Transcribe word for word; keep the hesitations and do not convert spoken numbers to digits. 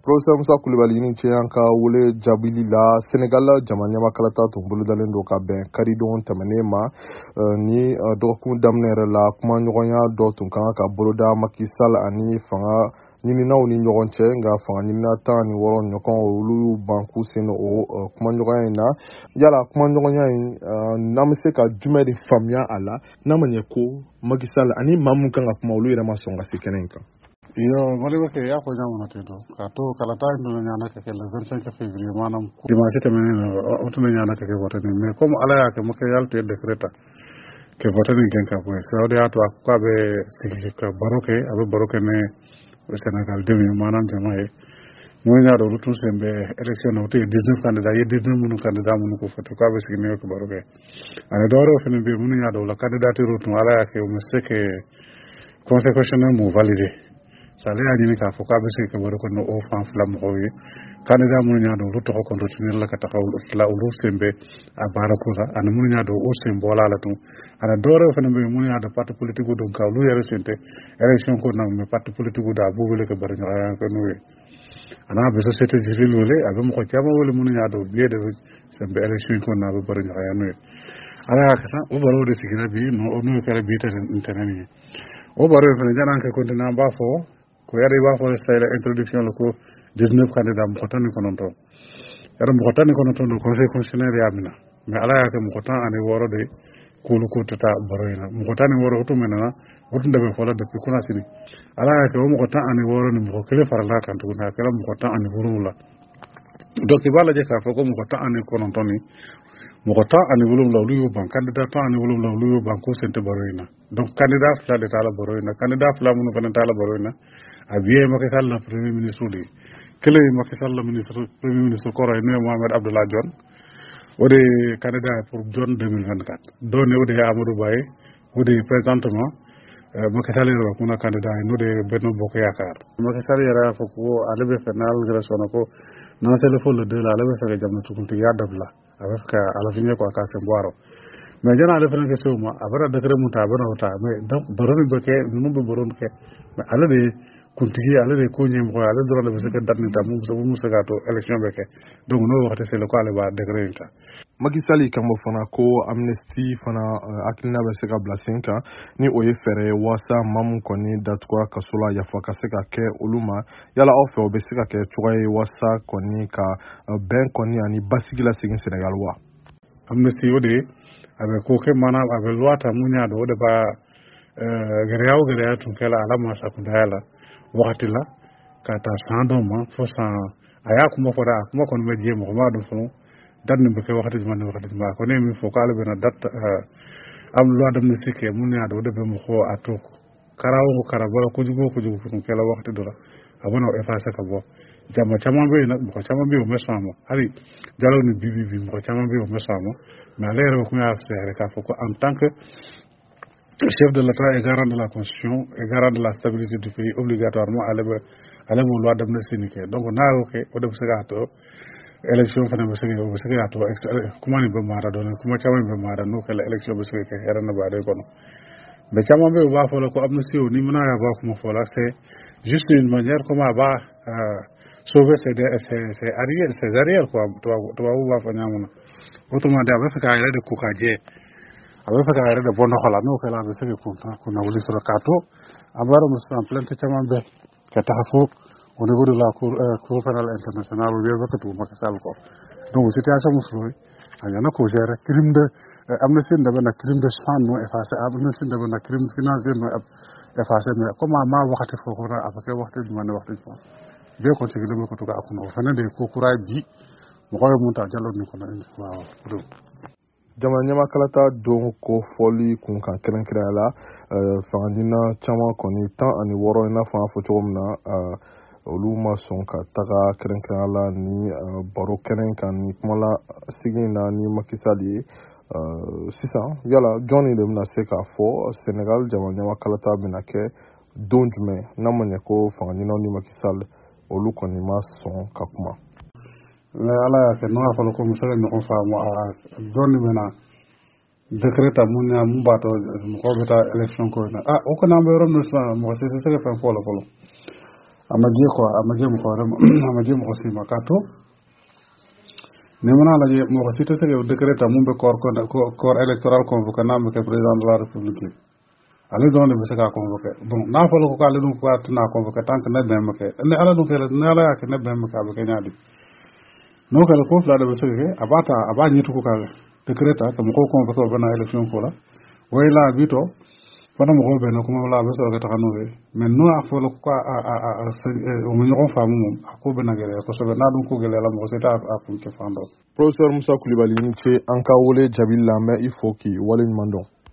Professeur Musa Kulibali ni cɛ an ka wele jaabili la Senegal jama ɲamakalata tun bolodalen don ka bɛn karidon tɛmɛnen ma ni dɔgɔkun daminɛ yɛrɛ la kuma ɲɔgɔnya dɔ tun kan ka boloda Macky Sall ani fanga ɲininaw ni ɲɔgɔn cɛ nka fanga ɲinina tan ni wɔɔrɔ ɲɔgɔn olu y'u ban k'u sen o kuma ɲɔgɔnya in na yala kuma ɲɔgɔnya in n'an bɛ se ka jumɛn de faamuya a la n'a ma ɲɛ ko Macky Sall ani maa mun kan ka kuma olu yɛrɛ ma sɔn ka se kɛnɛ in kan. Yo maliba ke ya ko nyamuna tedo ka to kala ta ndo nyana ke le vingt-cinq février manam dimanche temene o to nyana ke vote ni mais comme ala ya ke mo ke yalte décréta ke vote ni genka ko so de ato ko be sigi ka baroke abe baroke ne Sénégal demi manam jamae mo nya do rutu sembe élection o te dix-neuf candidat ye dix-neuf munu candidat munu ko foto ko be sigi ne ko baroke ana do ro fene be munu nya do la candidature rutu ala ya ke mo se ke conseil constitutionnel mo valider sale ya ni ka foka be se ke baro ko no o fan flam ko yi candidat mun nya do to ko continuer la ka taxaw la uru sembe a barako la an mun nya do o sembo la la tu ana dore fa be mun nya do parti politique do ka lu yare sente election ko na me parti politique da bu bele ke bar nya ya ko no ana be société civile wole abe mo ko tiama wole mun nya do bié de sembe election ko na be bar nya ya no ala ka sa o baro de sikira bi no no kala bi ta internet o baro fa jana ka continue ba fo ko yari ba fo style introduction ko dix-neuf candidat mo tani ko non to yara mo tani ko non to do conseil constitutionnel yamina mais ala ya ke mo tan ani woro de ko lu ko tata baroyna mo tani woro to menana wotu ndabe fola depuis kuna sini ala ya ke mo tan ani woro ni mo kele farala kan to na kala mo tan ani woro la donc ibala je ka fo ko mo tan ani ko non to ni mo tan ani wolo la lu ban candidat tan ani wolo la lu ban ko sente baroyna donc candidat fla de tala baroyna candidat fla mo ko tala baroyna abiye Macky Sall la premier ministre di kele Macky Sall la ministre premier ministre ko ray ne Mohamed Abdallah Dionne ode candidat pour Dionne deux mille vingt-quatre donné ode Amadou Baye ode présentement Macky Sall ro ko na candidat no de Benno Bokk Yaakaar Macky Sall yara fo ko alebe final grâce ko na téléphone le de la alebe fe jamna tukunti ya dabla avec ala fini ko ka se boiro mais jana le fene ke suma abara de kere muta abara hota mais donc baromi beke no be barom ke mais ala de kuntigi ala de ko nyem ko ala doro le se dat ni tam so mu se gato election beke donc no waxte c'est le ko ale ba décret ta Macky Sall kamo fana ko amnesty fana akilina be se ka blasenka ni oye fere wasa mamu koni datkwa kasola ya faka se ka ke uluma yala ofe o be se ka ke tsoye wasa koni ka ben koni ani basigila sigin Sénégal wa amnesty ode abe ko ke mana abe loi ta munya do de ba gere yaw gere ya tun kala alama sa kun dala wakati la kata sando ma fo sa aya kuma fo da kuma kon me je mo ma do fo dan ne be wakati man wakati ma ko ne mi fo kala be na dat am loi de musique mun ya do de be mo ko ato karawo ko karabala ko jugo ko jugo fo kala wakati do la abono effacer ka bo jama chama be na ko chama be o mesamo hari jalo ni bibi bi ko chama be o mesamo mais l'air ko ya faire ka fo ko en tant que chef de l'État et garant de la Constitution et garant de la stabilité du pays obligatoirement à la loi d'amnistie. Donc on a ok au début c'est gâteau élection fana be sege be sege gâteau comment ni be mara don comment chama be mara no kala élection be sege ke era na ba de kono be chama be ba fo ko amnistie ni mona ya ba ko fo la c'est juste une manière comment ba sauver ces ces arrière ces arrière quoi to to ba fa nyamuna autrement da ba fa ka ira de ko ka je abe fa ka da bono xola no kala be sege contrat ko na wuli sur kato abaro musta plante chama be ka taxafo au niveau de la cour euh, cour pénale internationale ou bien que tout Macky Sall ko donc situation musuloi ayana ko géré crime de euh, amnesty de ben crime de sang no effacé amnesty de ben crime financier no effacé mais comment ma waxati fo ko na après waxti du man waxti fo be ko ci gëdëm ko to ka ko fene de ko kuray bi mo ko mu ta jallo ni ko na waaw jamana ɲamakalata don ko fɔli kun kan kɛrɛnkɛrɛnya la fangandina caman kɔni tan ani wɔɔrɔ i n'a fɔ an fɔ cogo min na olu ma sɔn ka taga kɛrɛnkɛrɛnya la ni baro kɛnɛ kan ni kumala sigi na ni Macky Sall ye sisan yala jɔnni de bɛna se k'a fɔ Sénégal jamana ɲamakalata bɛna kɛ don jumɛn n'a ma ɲɛ ko fangandinaw ni Macky Sall olu kɔni ma sɔn ka kuma. ala ya ke no afalo ko musale no fa mo a doni mena décret mun ya mun bato mo ko beta election ko na ah o ko na be rom no sa mo se se ke fa polo polo amaje ko amaje mo ko amaje mo si makato ne mana la je mo ko cité se décret ta mumbe corps corps électoral convoqué nam ke président de la république ale don be saka convoqué bon na fa ko ka le dum ko na convoqué tant que ne dem ke ne ala dum ke ne ala ke ne dem ka be ke nyaadi no ka ko fla de be saka abata aba nyitu ko ka décret ta ko ko convoqué bana élection ko la way la bito fana mo be no ko la be so ka takanu be mais no a fa ko a a a o mo ñoko fa mum ko be na gele ko so be na dum ko gele la mo c'est à pour ke fando professeur Moussa Coulibaly ni ce an ka wole jabil la mais il faut ki wale mandon